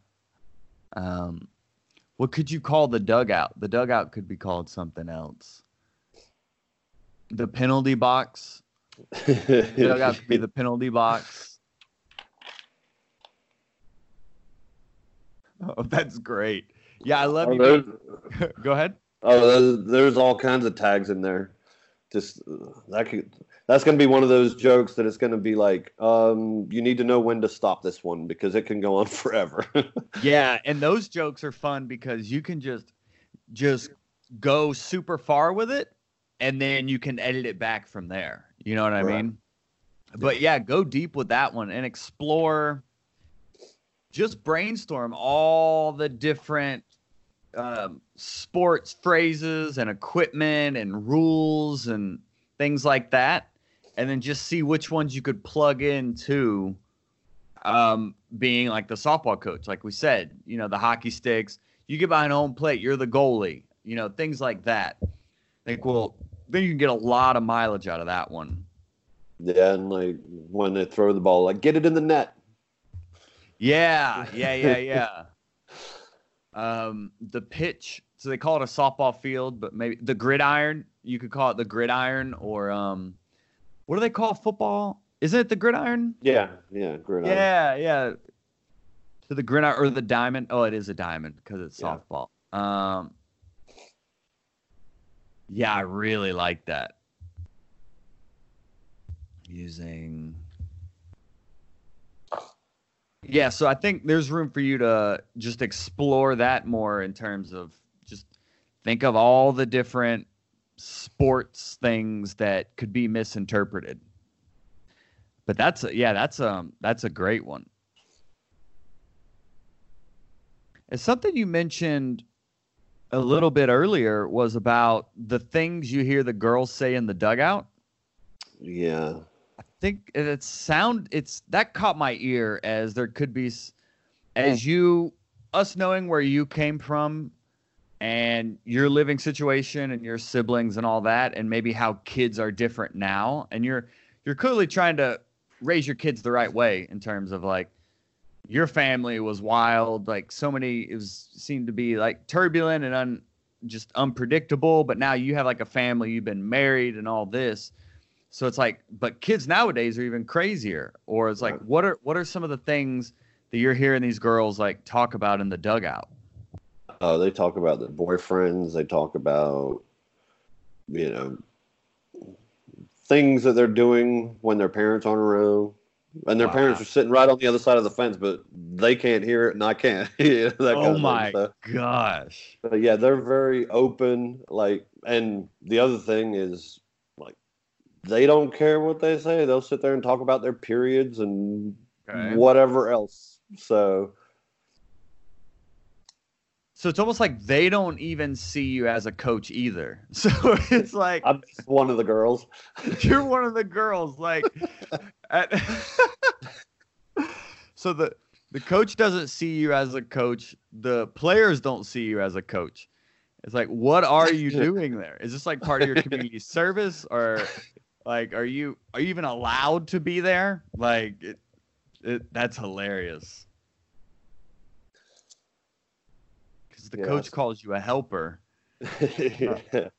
A: What could you call the dugout? The dugout could be called something else. The penalty box. The dugout could be the penalty box. Oh, that's great. Yeah, I love you. Go ahead.
B: Oh, there's all kinds of tags in there. Just that's going to be one of those jokes that it's going to be like, you need to know when to stop this one because it can go on forever.
A: Yeah, and those jokes are fun because you can just go super far with it, and then you can edit it back from there. You know what I mean? But yeah, go deep with that one and explore. Just brainstorm all the different sports phrases and equipment and rules and things like that, and then just see which ones you could plug into being like the softball coach, like we said. The hockey sticks. You get behind home plate, you're the goalie. Things like that. Then you can get a lot of mileage out of that one.
B: Yeah, and like when they throw the ball, like get it in the net.
A: Yeah. The pitch, so they call it a softball field, but maybe the gridiron, you could call it the gridiron, or what do they call football? Isn't it the gridiron?
B: Yeah, gridiron.
A: Yeah. So the gridiron or the diamond. Oh, it is a diamond because it's softball. Yeah, I really like that. Yeah, so I think there's room for you to just explore that more in terms of just think of all the different sports things that could be misinterpreted. But that's a great one. It's something you mentioned a little bit earlier was about the things you hear the girls say in the dugout.
B: Yeah.
A: I think it's that caught my ear, as there could be, as us knowing where you came from and your living situation and your siblings and all that, and maybe how kids are different now, and you're clearly trying to raise your kids the right way in terms of like your family was wild, like so many, seemed to be like turbulent and just unpredictable, but now you have like a family, you've been married and all this. So it's like, but kids nowadays are even crazier. Or it's like, what are some of the things that you're hearing these girls like talk about in the dugout?
B: Oh, they talk about their boyfriends. They talk about, you know, things that they're doing when their parents aren't around. And their parents are sitting right on the other side of the fence, but they can't hear it and I can't. That
A: oh my gosh.
B: But yeah, they're very open. Like, and the other thing is, like, they don't care what they say. They'll sit there and talk about their periods and whatever else. So
A: it's almost like they don't even see you as a coach either. So it's like,
B: I'm just one of the girls.
A: You're one of the girls. Like, so the coach doesn't see you as a coach. The players don't see you as a coach. It's like, what are you doing there? Is this like part of your community service, or like, are you even allowed to be there? Like, that's hilarious. The coach calls you a helper.
B: Excuse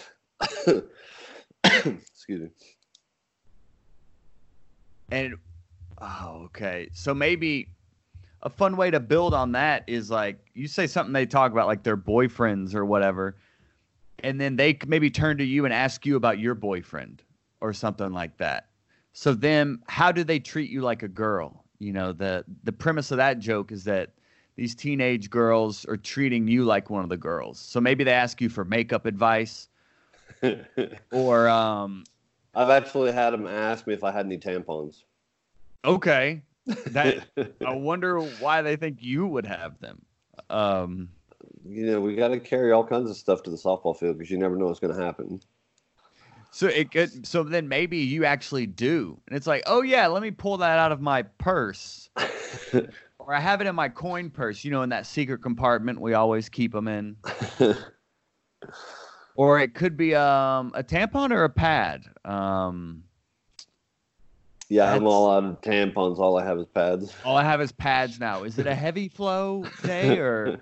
B: me.
A: And okay. So maybe a fun way to build on that is like you say something they talk about like their boyfriends or whatever, and then they maybe turn to you and ask you about your boyfriend or something like that. So then how do they treat you like a girl? You know, the premise of that joke is that these teenage girls are treating you like one of the girls. So maybe they ask you for makeup advice or
B: I've actually had them ask me if I had any tampons.
A: Okay. That I wonder why they think you would have them.
B: You know, we got to carry all kinds of stuff to the softball field because you never know what's going to happen.
A: So then maybe you actually do. And it's like, "Oh yeah, let me pull that out of my purse." Or I have it in my coin purse, you know, in that secret compartment we always keep them in. Or it could be a tampon or a pad.
B: Yeah, I'm all out of tampons. All I have is pads.
A: All I have is pads now. Is it a heavy flow day or?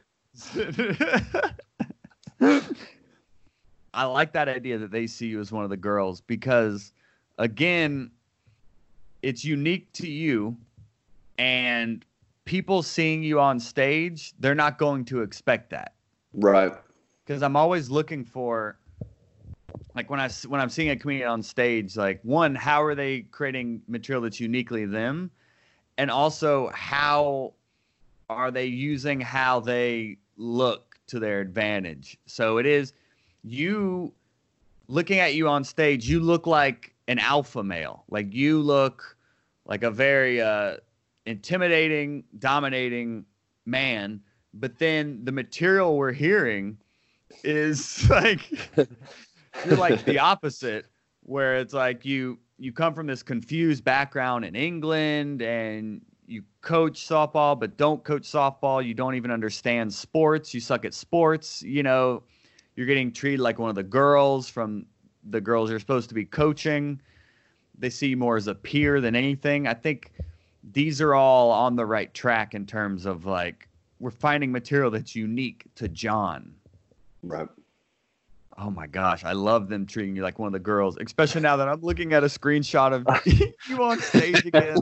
A: I like that idea that they see you as one of the girls because, again, it's unique to you, and people seeing you on stage, they're not going to expect that.
B: Right.
A: Because I'm always looking for, like when I'm seeing a comedian on stage, like one, how are they creating material that's uniquely them, and also how are they using how they look to their advantage. So it is you looking at you on stage, you look like an alpha male, like you look like a very intimidating, dominating man, but then the material we're hearing is like you're like the opposite, where it's like you come from this confused background in England and you coach softball but don't coach softball, you don't even understand sports, you suck at sports, you know, you're getting treated like one of the girls from the girls you're supposed to be coaching. They see you more as a peer than anything. I think these are all on the right track in terms of like we're finding material that's unique to John.
B: Right.
A: Oh my gosh, I love them treating you like one of the girls, especially now that I'm looking at a screenshot of you on stage again.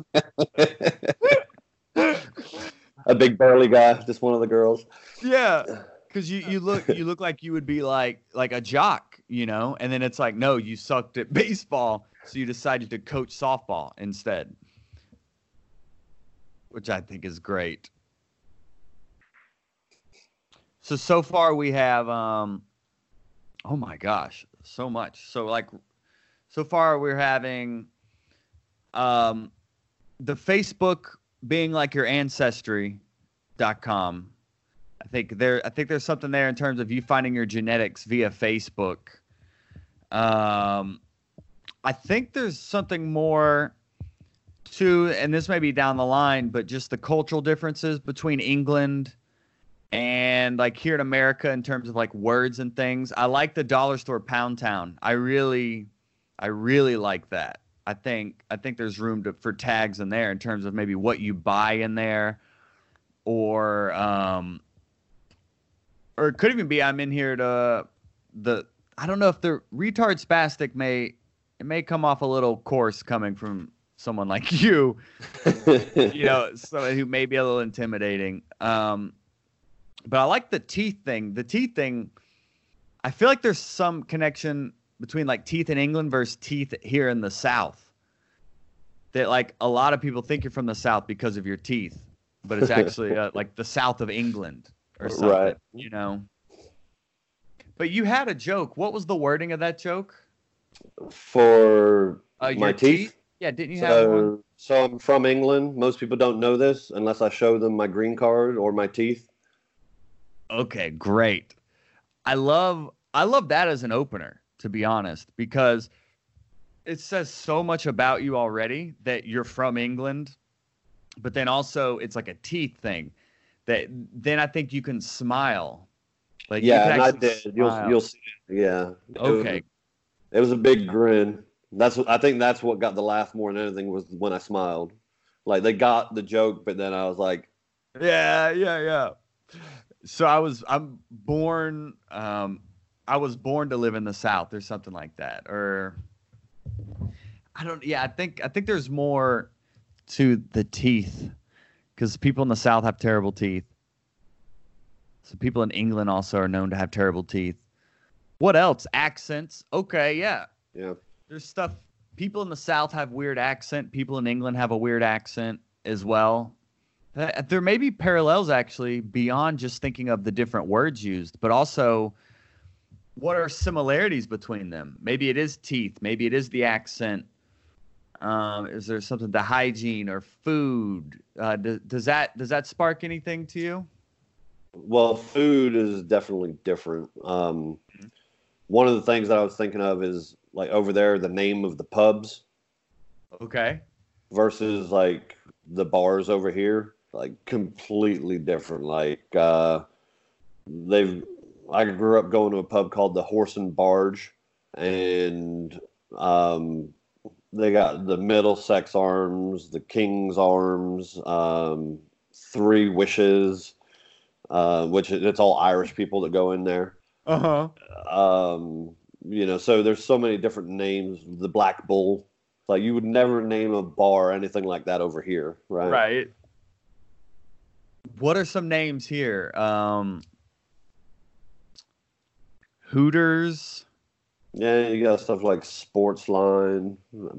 B: A big burly guy, just one of the girls.
A: Yeah, because you look like you would be like a jock, you know, and then it's like, no, you sucked at baseball, so you decided to coach softball instead, which I think is great. So far we have oh my gosh, so much. So far we're having the Facebook being like your ancestry.com. I think there's something there in terms of you finding your genetics via Facebook. I think there's something more to, and this may be down the line, but just the cultural differences between England and like here in America in terms of like words and things. I like the dollar store Pound Town. I really like that. I think there's room for tags in there in terms of maybe what you buy in there, or or it could even be I'm in here to the I don't know if the retard spastic may come off a little coarse coming from someone like you, you know, someone who may be a little intimidating. But I like the teeth thing. The teeth thing, I feel like there's some connection between like teeth in England versus teeth here in the South. That like a lot of people think you're from the South because of your teeth, but it's actually like the South of England or something,
B: Right.
A: you know. But you had a joke. What was the wording of that joke?
B: For my
A: Your
B: teeth.
A: Yeah, didn't you have one?
B: So I'm from England. Most people don't know this unless I show them my green card or my teeth.
A: Okay, great. I love that as an opener, to be honest, because it says so much about you already that you're from England, but then also it's like a teeth thing that then I think you can smile. Like you
B: Yeah,
A: can
B: and I
A: actually
B: did.
A: smile.
B: You'll see. Yeah.
A: Okay.
B: It was a big grin. I think that's what got the laugh more than anything was when I smiled. Like they got the joke, but then I was like,
A: Yeah. So I was born to live in the South or something like that. Or I think there's more to the teeth because people in the South have terrible teeth. So people in England also are known to have terrible teeth. What else? Accents. Okay, yeah.
B: yeah.
A: There's stuff. People in the South have weird accent. People in England have a weird accent as well. There may be parallels actually beyond just thinking of the different words used, but also what are similarities between them? Maybe it is teeth. Maybe it is the accent. Is there something the hygiene or food? Does that spark anything to you?
B: Well, food is definitely different. One of the things that I was thinking of is like over there, the name of the pubs
A: Okay.
B: versus like the bars over here, like completely different. Like I grew up going to a pub called the Horse and Barge, and they got the Middlesex Arms, the King's Arms, Three Wishes, which it's all Irish people that go in there.
A: Uh-huh.
B: So there's so many different names. The Black Bull, like you would never name a bar anything like that over here, right?
A: Right. What are some names here? Hooters.
B: Yeah, you got stuff like Sportsline.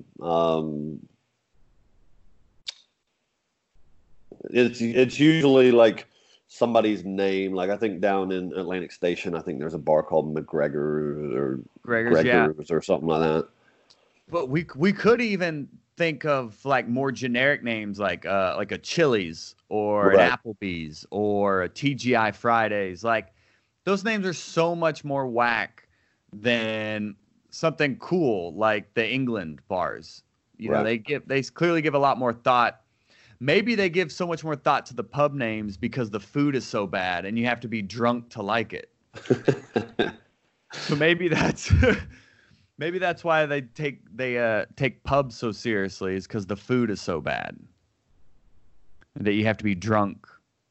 B: It's usually like somebody's name. Like I think down in Atlantic Station, I think there's a bar called McGregor's or
A: Gregor's,
B: or something like that.
A: But we could even think of like more generic names like a Chili's or
B: Right.
A: an Applebee's or a TGI Fridays. Like those names are so much more whack than something cool like the England bars. You know,
B: Right.
A: they clearly give a lot more thought. Maybe they give so much more thought to the pub names because the food is so bad and you have to be drunk to like it. So maybe that's maybe that's why they take pubs so seriously, is because the food is so bad that you have to be drunk.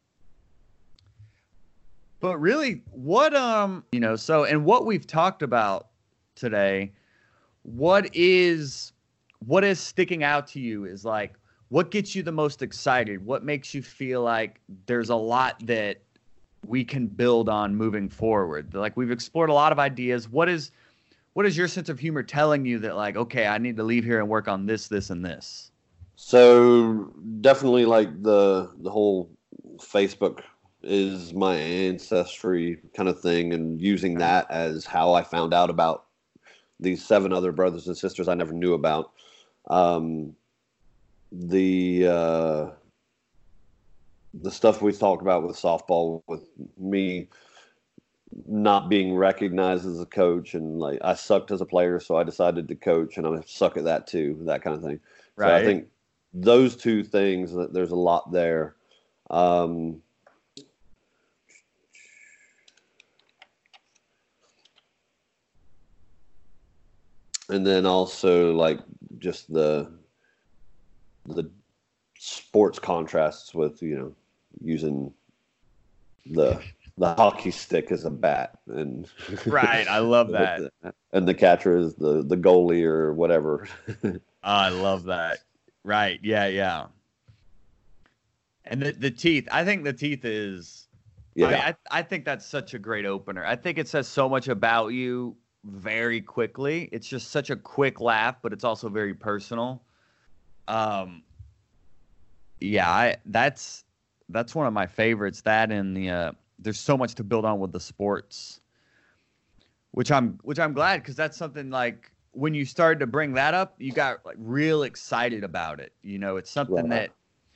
A: But really, what so and what we've talked about today, what is sticking out to you is like what gets you the most excited? What makes you feel like there's a lot that we can build on moving forward? Like we've explored a lot of ideas. What is your sense of humor telling you that like, okay, I need to leave here and work on this, this, and this?
B: So definitely like the whole Facebook is my ancestry kind of thing, and using that as how I found out about these 7 other brothers and sisters I never knew about. The the stuff we talked about with softball, with me not being recognized as a coach, and like I sucked as a player, so I decided to coach, and I suck at that too, that kind of thing. So I
A: Right.
B: think those two things, that there's a lot there. Um, and then also like just the sports contrasts with using the the hockey stick as a bat, and
A: Right. I love that.
B: and the catcher is the goalie or whatever.
A: I love that. Right. Yeah. Yeah. And the teeth. I think the teeth is.
B: Yeah,
A: I think that's such a great opener. I think it says so much about you very quickly. It's just such a quick laugh, but it's also very personal. Um, yeah, that's one of my favorites. That and there's so much to build on with the sports, which I'm glad because that's something like when you started to bring that up, you got like real excited about it. It's something
B: right,
A: that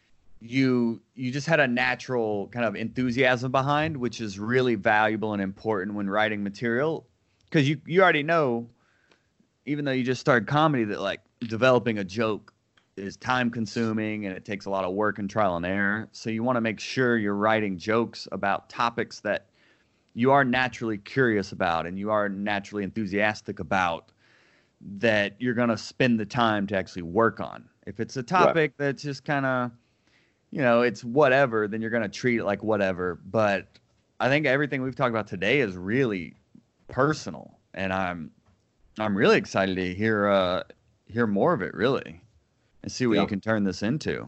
A: you just had a natural kind of enthusiasm behind, which is really valuable and important when writing material because you already know, even though you just started comedy, that like developing a joke is time consuming and it takes a lot of work and trial and error. So you want to make sure you're writing jokes about topics that you are naturally curious about and you are naturally enthusiastic about, that you're going to spend the time to actually work on. If it's a
B: right.
A: topic that's just kind of, it's whatever, then you're going to treat it like whatever. But I think everything we've talked about today is really personal, and I'm really excited to hear more of it, really, and see what you
B: Yeah,
A: can turn this into.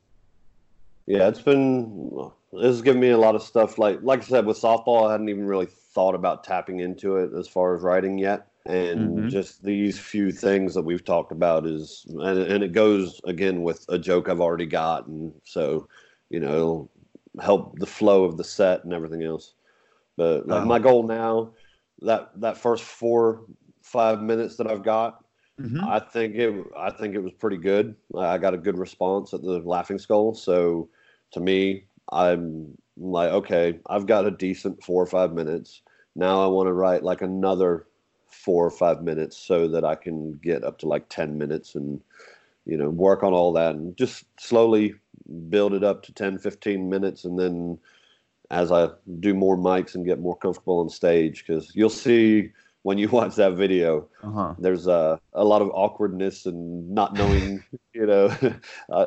B: yeah. This has given me a lot of stuff. Like I said, with softball, I hadn't even really thought about tapping into it as far as writing yet. And
A: Mm-hmm.
B: just these few things that we've talked about and it goes again with a joke I've already got, and so it'll help the flow of the set and everything else. But like
A: Oh.
B: my goal now, that first 4 5 minutes that I've got,
A: Mm-hmm.
B: I think it was pretty good. I got a good response at the Laughing Skull. So to me, I'm like, okay, I've got a decent 4 or 5 minutes. Now I want to write like another 4 or 5 minutes so that I can get up to like 10 minutes, and work on all that and just slowly build it up to 10 15 minutes, and then as I do more mics and get more comfortable on stage, because you'll see when you watch that video,
A: Uh-huh.
B: there's a lot of awkwardness and not knowing, uh,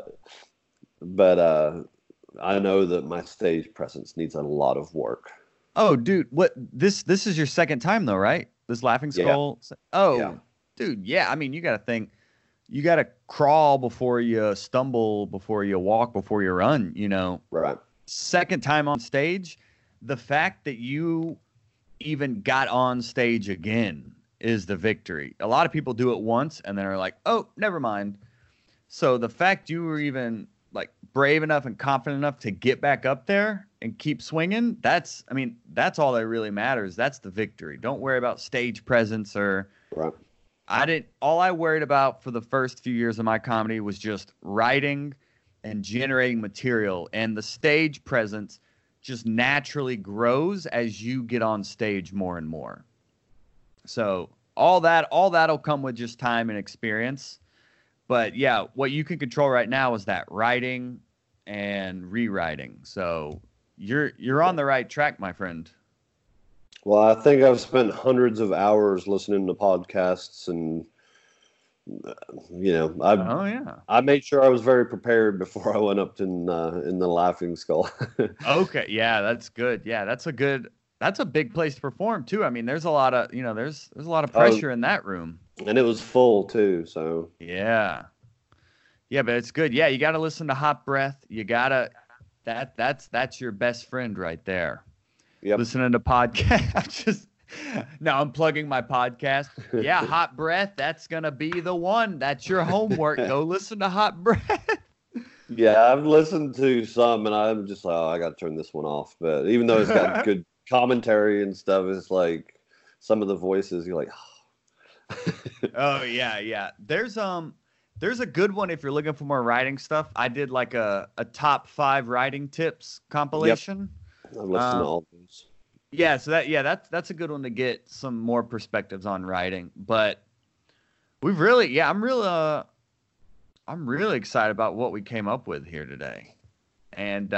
B: but I know that my stage presence needs a lot of work.
A: Oh, dude, what this is your second time though, right? This Laughing
B: Yeah,
A: Skull.
B: yeah,
A: Oh, dude, yeah. I mean, you got to think. You got to crawl before you stumble, before you walk, before you run.
B: right,
A: Second time on stage, the fact that you even got on stage again is the victory. A lot of people do it once and then are like, "Oh, never mind." So the fact you were even like brave enough and confident enough to get back up there and keep swinging, I mean, that's all that really matters. That's the victory. Don't worry about stage presence or
B: right,
A: all I worried about for the first few years of my comedy was just writing and generating material, and the stage presence just naturally grows as you get on stage more and more. So all that'll come with just time and experience. But yeah, what you can control right now is that writing and rewriting. So you're on
B: yeah.
A: the right track, my friend.
B: Well, I think I've spent hundreds of hours listening to podcasts, and you know, I
A: Oh yeah.
B: I made sure I was very prepared before I went up in the Laughing Skull.
A: Okay, yeah, that's good. Yeah, that's a big place to perform too. I mean, there's a lot of, there's a lot of
B: Oh,
A: pressure in that room.
B: and it was full too. So,
A: Yeah. Yeah, but it's good. Yeah, you got to listen to Hot Breath. You got to that's your best friend right there.
B: yep.
A: Listening to podcast. I'm plugging my podcast. Yeah, Hot Breath, that's going to be the one. That's your homework. Go listen to Hot Breath.
B: Yeah, I've listened to some, and I'm just like, oh, I got to turn this one off. But even though it's got good commentary and stuff, it's like some of the voices you're like,
A: Oh yeah, yeah. There's a good one if you're looking for more writing stuff. I did like a top 5 writing tips compilation.
B: Yep. I've listened to all those.
A: Yeah, so that's a good one to get some more perspectives on writing. But we've really, I'm really excited about what we came up with here today. And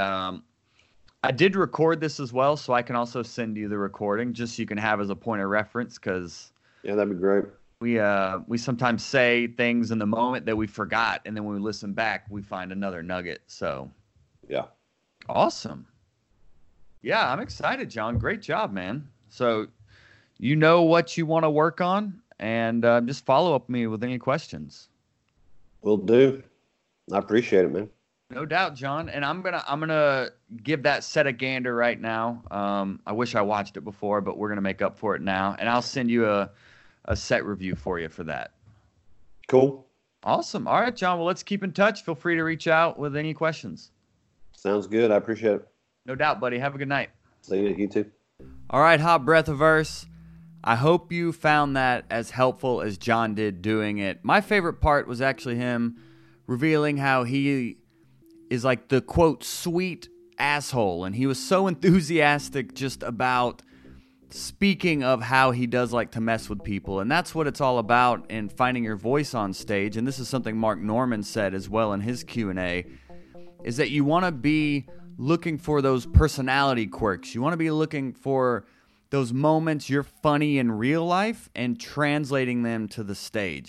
A: I did record this as well, so I can also send you the recording just so you can have as a point of reference, because
B: that'd be great.
A: We sometimes say things in the moment that we forgot, and then when we listen back, we find another nugget. So
B: yeah,
A: awesome. Yeah, I'm excited, John. Great job, man. So you know what you want to work on, and just follow up me with any questions.
B: Will do. I appreciate it, man.
A: No doubt, John. And I'm gonna give that set a gander right now. I wish I watched it before, but we're gonna make up for it now, and I'll send you a set review for you for that.
B: Cool.
A: Awesome. All right, John. Well, let's keep in touch. Feel free to reach out with any questions.
B: Sounds good. I appreciate it.
A: No doubt, buddy. Have a good night.
B: See you. You too.
A: All right, Hot Breathiverse. I hope you found that as helpful as John did doing it. My favorite part was actually him revealing how he is like the, quote, sweet asshole. And he was so enthusiastic just about speaking of how he does like to mess with people. And that's what it's all about in finding your voice on stage. And this is something Mark Norman said as well in his Q&A, is that you want to be looking for those personality quirks. You want to be looking for those moments you're funny in real life and translating them to the stage.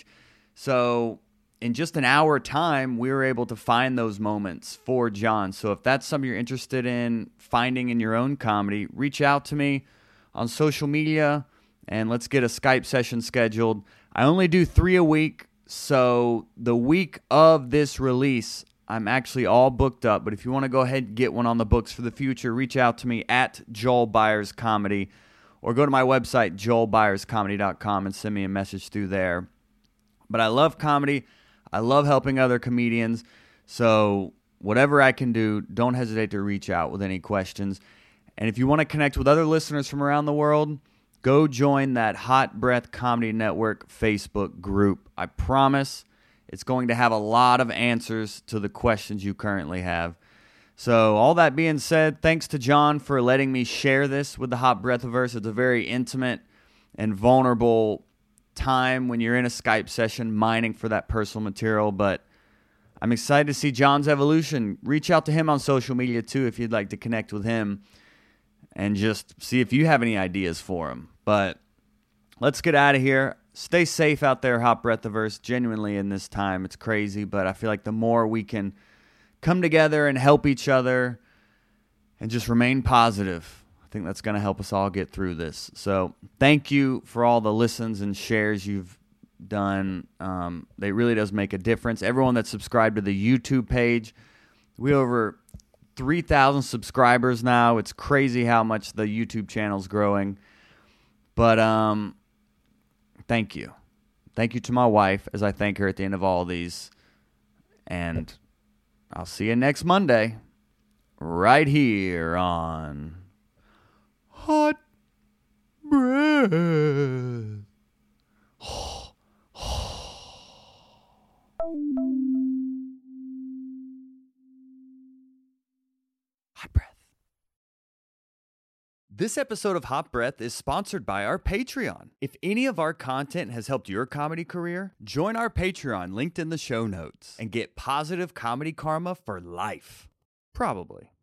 A: So in just an hour time, we were able to find those moments for John. So if that's something you're interested in finding in your own comedy, reach out to me on social media and let's get a Skype session scheduled. I only do 3 a week, so the week of this release, I'm actually all booked up. But if you want to go ahead and get one on the books for the future, reach out to me at Joel Byers Comedy, or go to my website, joelbyerscomedy.com, and send me a message through there. But I love comedy. I love helping other comedians. So whatever I can do, don't hesitate to reach out with any questions. And if you want to connect with other listeners from around the world, go join that Hot Breath Comedy Network Facebook group. I promise it's going to have a lot of answers to the questions you currently have. So all that being said, thanks to John for letting me share this with the Hot Breathiverse. It's a very intimate and vulnerable time when you're in a Skype session mining for that personal material. But I'm excited to see John's evolution. Reach out to him on social media too if you'd like to connect with him and just see if you have any ideas for him. But let's get out of here. Stay safe out there, Hot Breathiverse. Genuinely in this time, it's crazy, but I feel like the more we can come together and help each other and just remain positive, I think that's going to help us all get through this. So thank you for all the listens and shares you've done. It really does make a difference. Everyone that's subscribed to the YouTube page, we over 3,000 subscribers now. It's crazy how much the YouTube channel's growing. But thank you. Thank you to my wife as I thank her at the end of all these. And I'll see you next Monday right here on Hot Breath. Hot Breath. This episode of Hot Breath is sponsored by our Patreon. If any of our content has helped your comedy career, join our Patreon linked in the show notes and get positive comedy karma for life. Probably.